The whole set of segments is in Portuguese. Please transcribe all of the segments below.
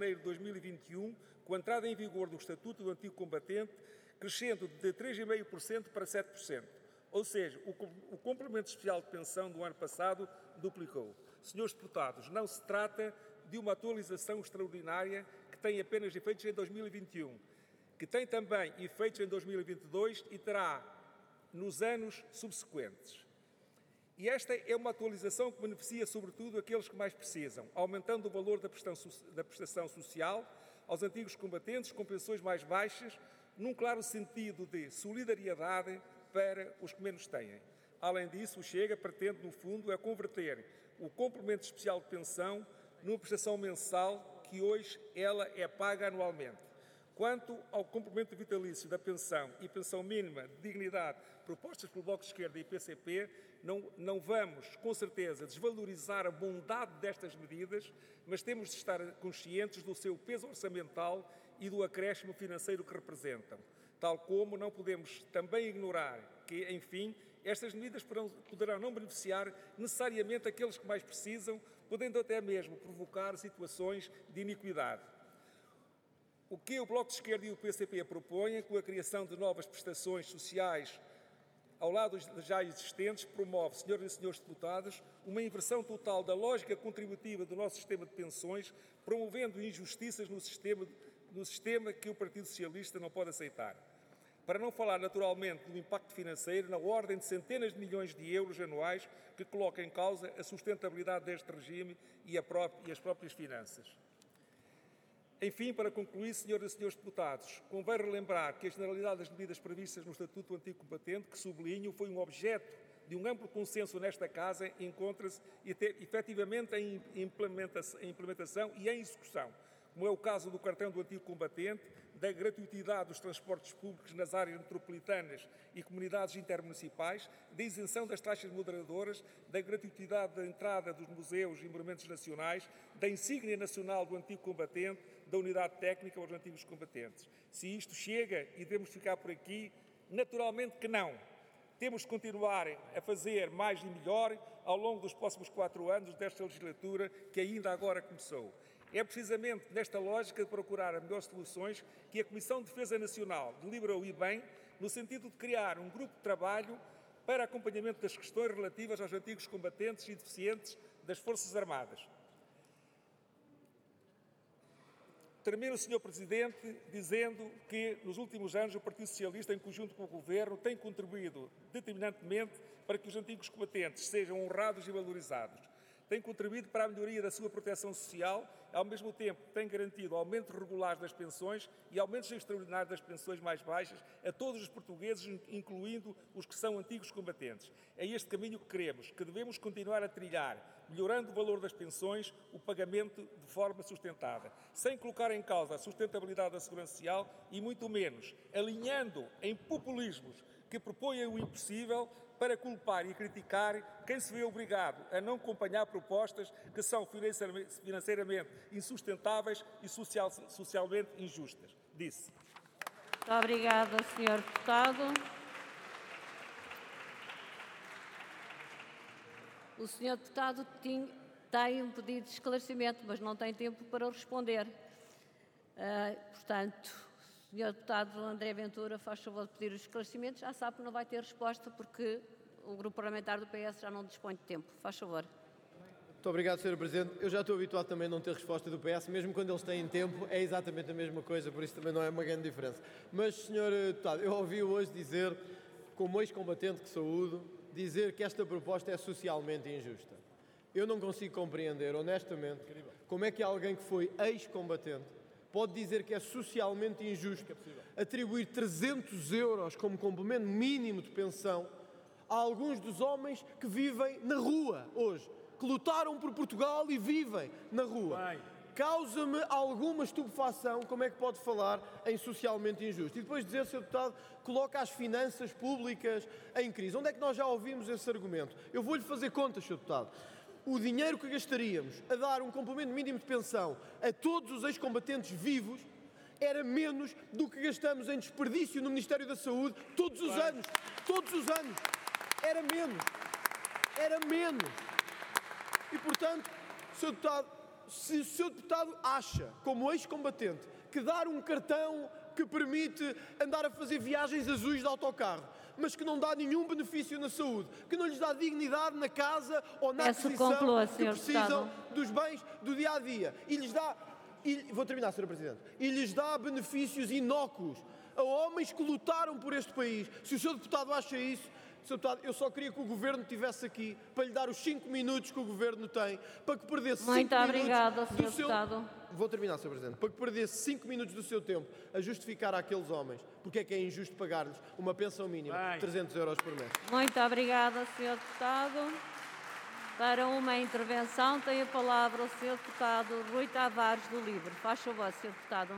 janeiro de 2021, com a entrada em vigor do Estatuto do Antigo Combatente, crescendo de 3,5% para 7%. Ou seja, o complemento especial de pensão do ano passado duplicou. Senhores deputados, não se trata de uma atualização extraordinária que tem apenas efeitos em 2021, que tem também efeitos em 2022 e terá nos anos subsequentes. E esta é uma atualização que beneficia sobretudo aqueles que mais precisam, aumentando o valor da prestação social aos antigos combatentes com pensões mais baixas, num claro sentido de solidariedade para os que menos têm. Além disso, o Chega pretende, no fundo, converter o complemento especial de pensão numa prestação mensal que hoje ela é paga anualmente. Quanto ao complemento vitalício da pensão e pensão mínima de dignidade propostas pelo Bloco de Esquerda e PCP, não vamos, com certeza, desvalorizar a bondade destas medidas, mas temos de estar conscientes do seu peso orçamental e do acréscimo financeiro que representam. Tal como não podemos também ignorar que, enfim, estas medidas poderão não beneficiar necessariamente aqueles que mais precisam, podendo até mesmo provocar situações de iniquidade. O que o Bloco de Esquerda e o PCP propõem, com a criação de novas prestações sociais ao lado das já existentes, promove, senhoras e senhores deputados, uma inversão total da lógica contributiva do nosso sistema de pensões, promovendo injustiças no sistema que o Partido Socialista não pode aceitar. Para não falar, naturalmente, do impacto financeiro na ordem de centenas de milhões de euros anuais que coloca em causa a sustentabilidade deste regime e as próprias finanças. Enfim, para concluir, senhoras e senhores deputados, convém relembrar que a generalidade das medidas previstas no Estatuto do Antigo Combatente, que sublinho, foi um objeto de um amplo consenso nesta Casa, encontra-se efetivamente em implementação e em execução, como é o caso do cartão do Antigo Combatente, da gratuitidade dos transportes públicos nas áreas metropolitanas e comunidades intermunicipais, da isenção das taxas moderadoras, da gratuitidade da entrada dos museus e monumentos nacionais, da insígnia nacional do Antigo Combatente, da unidade técnica aos antigos combatentes. Se isto chega e devemos ficar por aqui, naturalmente que não. Temos de continuar a fazer mais e melhor ao longo dos próximos 4 anos desta legislatura que ainda agora começou. É precisamente nesta lógica de procurar melhores soluções que a Comissão de Defesa Nacional deliberou e bem, no sentido de criar um grupo de trabalho para acompanhamento das questões relativas aos antigos combatentes e deficientes das Forças Armadas. Termino, Sr. Presidente, dizendo que nos últimos anos o Partido Socialista, em conjunto com o Governo, tem contribuído determinantemente para que os antigos combatentes sejam honrados e valorizados. Tem contribuído para a melhoria da sua proteção social, ao mesmo tempo tem garantido aumentos regulares das pensões e aumentos extraordinários das pensões mais baixas a todos os portugueses, incluindo os que são antigos combatentes. É este caminho que queremos, que devemos continuar a trilhar, melhorando o valor das pensões, o pagamento de forma sustentada, sem colocar em causa a sustentabilidade da segurança social e, muito menos, alinhando em populismos que propõem o impossível para culpar e criticar quem se vê obrigado a não acompanhar propostas que são financeiramente insustentáveis e socialmente injustas. Disse. Muito obrigada, Sr. Deputado. O Sr. Deputado tem um pedido de esclarecimento, mas não tem tempo para responder. Portanto, o Sr. Deputado André Ventura faz favor de pedir os esclarecimentos. Já sabe que não vai ter resposta porque o Grupo Parlamentar do PS já não dispõe de tempo. Faz favor. Muito obrigado, Sr. Presidente. Eu já estou habituado também a não ter resposta do PS, mesmo quando eles têm tempo, é exatamente a mesma coisa, por isso também não é uma grande diferença. Mas, Sr. Deputado, eu ouvi hoje dizer, como ex-combatente que saúdo, dizer que esta proposta é socialmente injusta. Eu não consigo compreender, honestamente, como é que alguém que foi ex-combatente pode dizer que é socialmente injusto atribuir 300 euros como complemento mínimo de pensão a alguns dos homens que vivem na rua hoje, que lutaram por Portugal e vivem na rua. Causa-me alguma estupefação como é que pode falar em socialmente injusto. E depois dizer, Sr. Deputado, coloca as finanças públicas em crise. Onde é que nós já ouvimos esse argumento? Eu vou-lhe fazer contas, Sr. Deputado. O dinheiro que gastaríamos a dar um complemento mínimo de pensão a todos os ex-combatentes vivos era menos do que gastamos em desperdício no Ministério da Saúde todos os anos. Todos os anos. Era menos. Era menos. E, portanto, Sr. Deputado, se o Sr. Deputado acha, como ex-combatente, que dar um cartão que permite andar a fazer viagens azuis de autocarro, mas que não dá nenhum benefício na saúde, que não lhes dá dignidade na casa ou na aquisição que precisam dos bens do dia-a-dia, e lhes dá, vou terminar, Sr. Presidente, e lhes dá benefícios inócuos a homens que lutaram por este país. Se o Sr. Deputado acha isso, Sr. Deputado, eu só queria que o Governo estivesse aqui para lhe dar os 5 minutos que o Governo tem, para que perdesse 5 minutos obrigada, Sr. Deputado. Vou terminar, Sr. Presidente. Para que perdesse 5 minutos do seu tempo a justificar àqueles homens porque é que é injusto pagar-lhes uma pensão mínima de 300 euros por mês. Muito obrigada, Sr. Deputado. Para uma intervenção tem a palavra o Sr. Deputado Rui Tavares do LIVRE. Faz favor, Sr. Deputado.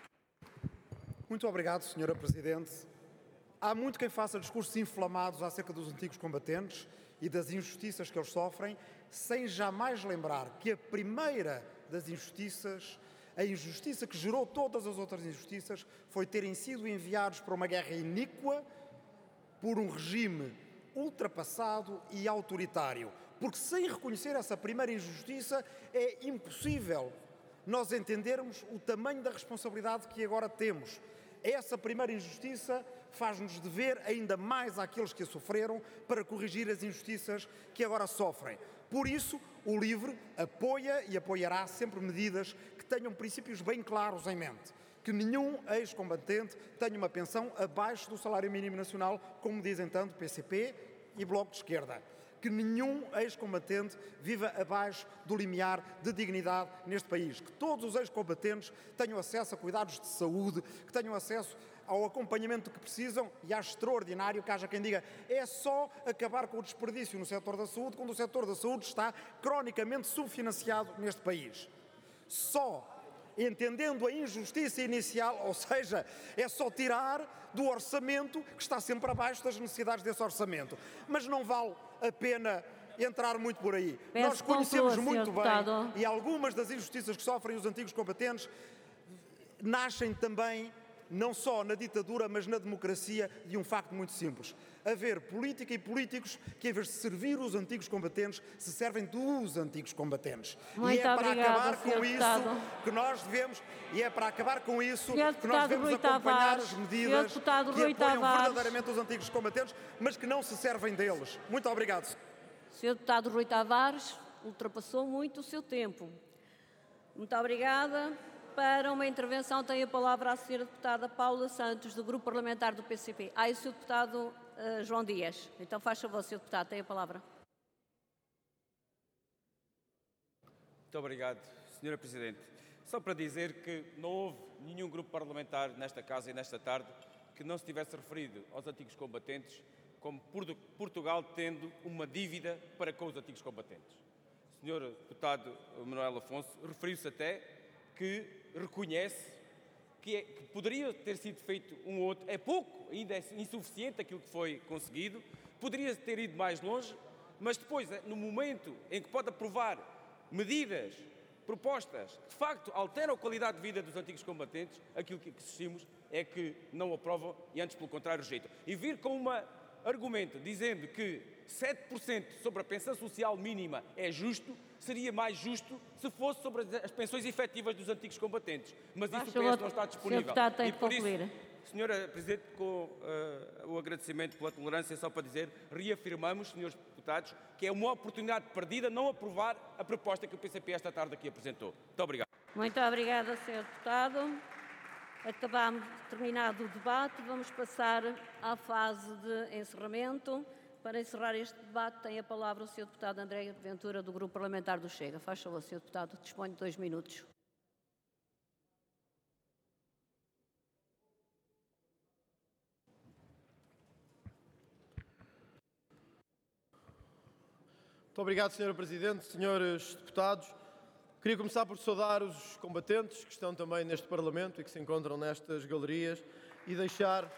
Muito obrigado, Sra. Presidente. Há muito quem faça discursos inflamados acerca dos antigos combatentes e das injustiças que eles sofrem, sem jamais lembrar que a primeira das injustiças, a injustiça que gerou todas as outras injustiças, foi terem sido enviados para uma guerra iníqua por um regime ultrapassado e autoritário. Porque sem reconhecer essa primeira injustiça é impossível nós entendermos o tamanho da responsabilidade que agora temos. Essa primeira injustiça faz-nos dever ainda mais àqueles que a sofreram para corrigir as injustiças que agora sofrem. Por isso, o LIVRE apoia e apoiará sempre medidas que tenham princípios bem claros em mente. Que nenhum ex-combatente tenha uma pensão abaixo do salário mínimo nacional, como dizem tanto PCP e Bloco de Esquerda. Que nenhum ex-combatente viva abaixo do limiar de dignidade neste país. Que todos os ex-combatentes tenham acesso a cuidados de saúde, que tenham acesso ao acompanhamento que precisam, e acho extraordinário que haja quem diga é só acabar com o desperdício no setor da saúde, quando o setor da saúde está cronicamente subfinanciado neste país. Só entendendo a injustiça inicial, ou seja, é só tirar do orçamento que está sempre abaixo das necessidades desse orçamento. Mas não vale a pena entrar muito por aí. Nós conhecemos muito bem, e algumas das injustiças que sofrem os antigos combatentes nascem também não só na ditadura, mas na democracia, de um facto muito simples. Haver política e políticos que, em vez de servir os antigos combatentes, se servem dos antigos combatentes. Muito e é para acabar com isso que nós devemos, Rui acompanhar Tavares, as medidas que apoiam verdadeiramente os antigos combatentes, mas que não se servem deles. Muito obrigado. Sr. Deputado Rui Tavares, ultrapassou muito o seu tempo. Muito obrigada. Para uma intervenção tem a palavra a Sra. Deputada Paula Santos, do Grupo Parlamentar do PCP. E o Sr. Deputado João Dias. Então faz favor, Sr. Deputado, tem a palavra. Muito obrigado, Sra. Presidente. Só para dizer que não houve nenhum grupo parlamentar nesta Casa e nesta tarde que não se tivesse referido aos antigos combatentes como Portugal tendo uma dívida para com os antigos combatentes. O Sr. Deputado Manuel Afonso referiu-se até que reconhece que poderia ter sido feito um outro, é pouco, ainda é insuficiente aquilo que foi conseguido, poderia ter ido mais longe, mas depois, no momento em que pode aprovar medidas, propostas, que de facto alteram a qualidade de vida dos antigos combatentes, aquilo que assistimos é que não aprovam e antes, pelo contrário, rejeitam. E vir com um argumento dizendo que 7% sobre a pensão social mínima é justo, seria mais justo se fosse sobre as pensões efetivas dos antigos combatentes. Mas isso o PS não está disponível. E por isso, Sra. Presidente, com o agradecimento pela tolerância, só para dizer, reafirmamos, Srs. Deputados, que é uma oportunidade perdida não aprovar a proposta que o PCP esta tarde aqui apresentou. Muito obrigado. Muito obrigada, Sr. Deputado. Acabamos terminado o debate. Vamos passar à fase de encerramento. Para encerrar este debate, tem a palavra o Sr. Deputado André Ventura, do Grupo Parlamentar do Chega. Faz favor, Sr. Deputado, dispõe de 2 minutos. Muito obrigado, Sra. Presidente, senhores deputados. Queria começar por saudar os combatentes que estão também neste Parlamento e que se encontram nestas galerias e deixar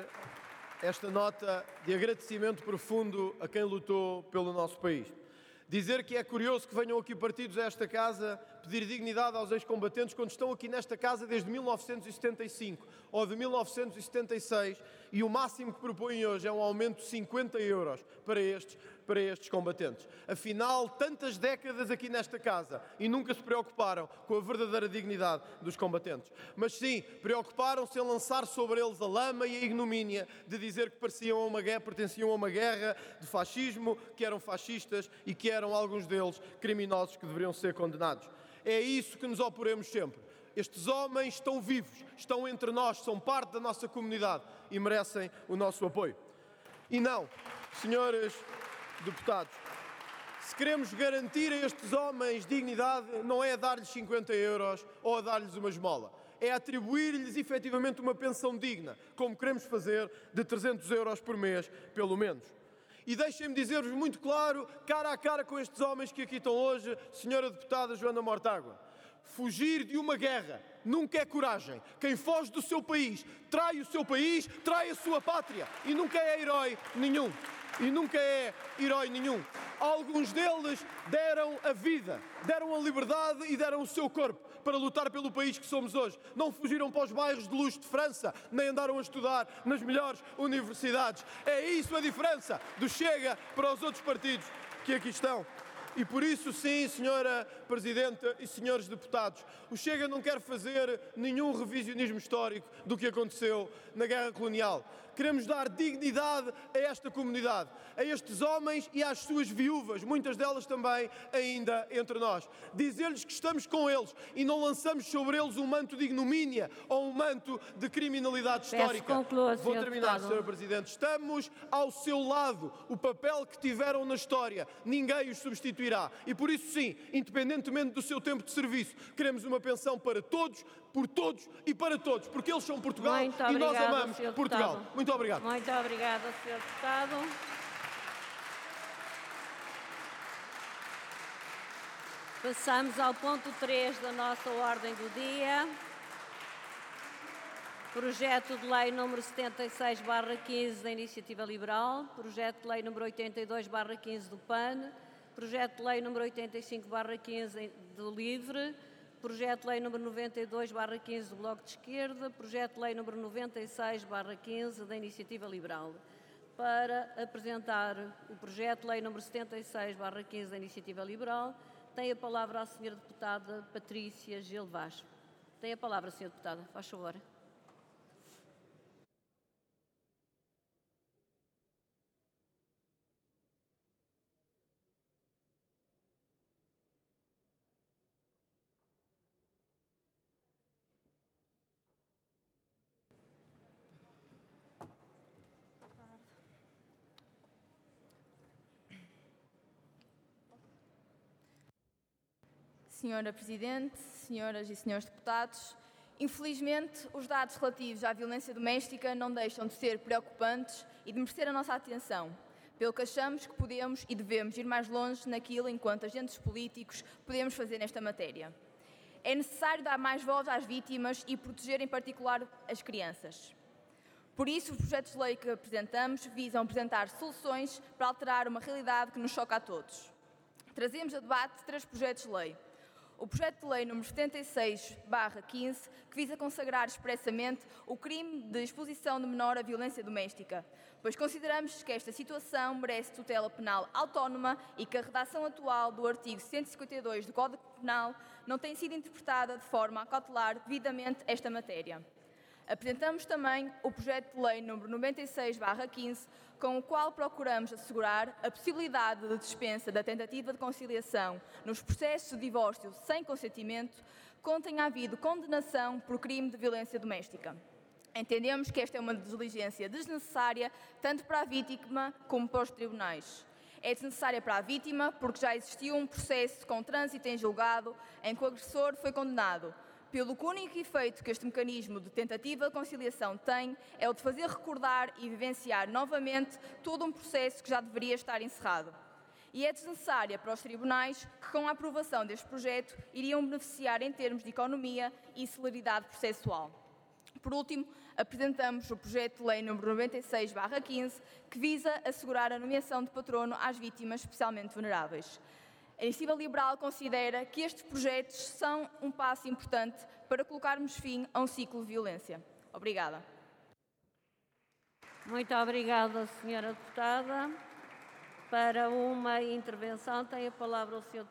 esta nota de agradecimento profundo a quem lutou pelo nosso país. Dizer que é curioso que venham aqui partidos a esta casa pedir dignidade aos ex-combatentes quando estão aqui nesta casa desde 1975 ou de 1976 e o máximo que propõem hoje é um aumento de 50 euros para estes combatentes. Afinal, tantas décadas aqui nesta casa e nunca se preocuparam com a verdadeira dignidade dos combatentes. Mas sim, preocuparam-se em lançar sobre eles a lama e a ignomínia de dizer que pertenciam a uma guerra de fascismo, que eram fascistas e que eram alguns deles criminosos que deveriam ser condenados. É isso que nos oporemos sempre. Estes homens estão vivos, estão entre nós, são parte da nossa comunidade e merecem o nosso apoio. E não, senhores deputados, se queremos garantir a estes homens dignidade, não é dar-lhes 50 euros ou a dar-lhes uma esmola. É atribuir-lhes efetivamente uma pensão digna, como queremos fazer, de 300 euros por mês, pelo menos. E deixem-me dizer-vos muito claro, cara a cara com estes homens que aqui estão hoje, senhora deputada Joana Mortágua, fugir de uma guerra nunca é coragem. Quem foge do seu país, trai o seu país, trai a sua pátria e nunca é herói nenhum. Alguns deles deram a vida, deram a liberdade e deram o seu corpo para lutar pelo país que somos hoje. Não fugiram para os bairros de luxo de França, nem andaram a estudar nas melhores universidades. É isso a diferença do Chega para os outros partidos que aqui estão. E por isso, sim, senhora Presidente e senhores deputados, o Chega não quer fazer nenhum revisionismo histórico do que aconteceu na Guerra Colonial. Queremos dar dignidade a esta comunidade, a estes homens e às suas viúvas, muitas delas também ainda entre nós. Dizer-lhes que estamos com eles e não lançamos sobre eles um manto de ignomínia ou um manto de criminalidade histórica. Vou terminar, Sra. Presidente. Estamos ao seu lado. O papel que tiveram na história, ninguém os substituirá. E por isso, sim, independentemente do seu tempo de serviço, queremos uma pensão para todos, por todos e para todos, porque eles são Portugal e nós amamos Portugal. Muito obrigado. Muito obrigada, Sr. Deputado. Passamos ao ponto 3 da nossa ordem do dia. Projeto de Lei número 76/15 da Iniciativa Liberal, Projeto de Lei número 82/15 do PAN, Projeto de Lei número 85/15 do LIVRE, Projeto de Lei número 92/15 do Bloco de Esquerda, Projeto de Lei número 96/15 da Iniciativa Liberal. Para apresentar o Projeto de Lei número 76/15 da Iniciativa Liberal, tem a palavra a Sra. Deputada Patrícia Gil Vaz. Tem a palavra, Sra. Deputada, faz favor. Senhora Presidente, senhoras e senhores deputados, infelizmente os dados relativos à violência doméstica não deixam de ser preocupantes e de merecer a nossa atenção, pelo que achamos que podemos e devemos ir mais longe naquilo enquanto agentes políticos podemos fazer nesta matéria. É necessário dar mais voz às vítimas e proteger em particular as crianças. Por isso, os projetos de lei que apresentamos visam apresentar soluções para alterar uma realidade que nos choca a todos. Trazemos a debate 3 projetos de lei. O projeto de lei número 76/15, que visa consagrar expressamente o crime de exposição de menor à violência doméstica, pois consideramos que esta situação merece tutela penal autónoma e que a redação atual do artigo 152 do Código Penal não tem sido interpretada de forma a cautelar devidamente esta matéria. Apresentamos também o projeto de lei número 96/15, com o qual procuramos assegurar a possibilidade de dispensa da tentativa de conciliação nos processos de divórcio sem consentimento, quando tenha havido condenação por crime de violência doméstica. Entendemos que esta é uma diligência desnecessária tanto para a vítima como para os tribunais. É desnecessária para a vítima porque já existiu um processo com trânsito em julgado em que o agressor foi condenado, pelo que o único efeito que este mecanismo de tentativa de conciliação tem é o de fazer recordar e vivenciar novamente todo um processo que já deveria estar encerrado. E é desnecessária para os tribunais que, com a aprovação deste projeto, iriam beneficiar em termos de economia e celeridade processual. Por último, apresentamos o projeto de lei número 96/15, que visa assegurar a nomeação de patrono às vítimas especialmente vulneráveis. A Iniciativa Liberal considera que estes projetos são um passo importante para colocarmos fim a um ciclo de violência. Obrigada. Muito obrigada, Sra. Deputada. Para uma intervenção tem a palavra o Sr.